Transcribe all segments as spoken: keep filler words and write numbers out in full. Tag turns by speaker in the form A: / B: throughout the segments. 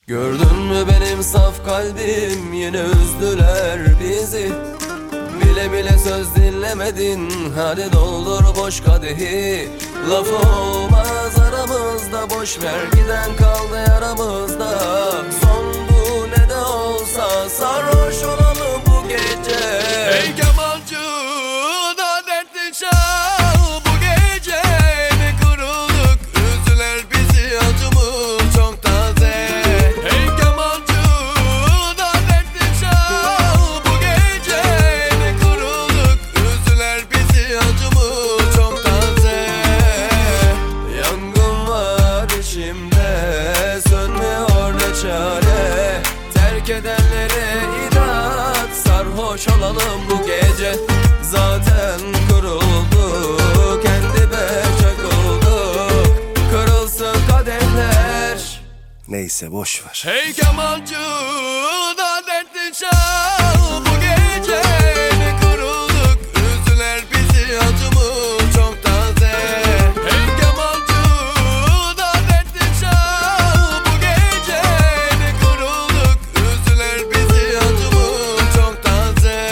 A: Gördün mü benim saf kalbim, yine üzdüler bizi. Bile bile söz dinlemedin, hadi doldur boş kadehi. Lafı olmaz aramızda, boş ver giden kaldı yaramızda. Son bu ne de olsa sarhoş olalım bu gece.
B: Hey kemancı da dertli çal, bu gece ne kurulduk, üzdüler bizi, acımız çok taze. Hey kemancı da dertli çal, bu gece ne kurulduk, üzdüler bizi, acımız çok taze.
A: Yangın var içimde, sönmüyor ne çare. Terk edenlere inat, sarhoş olalım bu gece. Zaten kurulduk, kendi beçak olduk. Kırılsın kadehler.
C: Neyse boş ver.
B: Hey kemancı da dertli çal, bu gece ne kurulduk, üzdüler bizi, acımız çok taze. Hey kemancı da dertli çal, bu gece ne kurulduk, üzdüler bizi, acımız çok taze.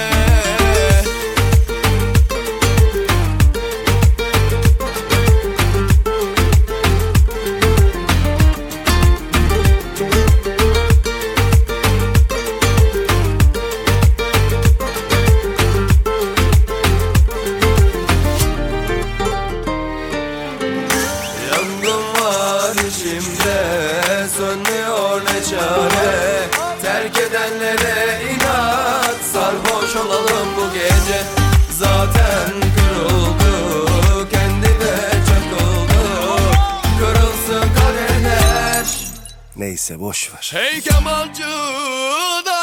A: Yangın var içimde, sönmüyor ne çare. Terk edenlere inat, sarhoş olalım bu gece. Zaten kırıldı, kendi beçak olduk. Kırılsın kadehler.
C: Neyse boş ver.
B: Hey kemancı da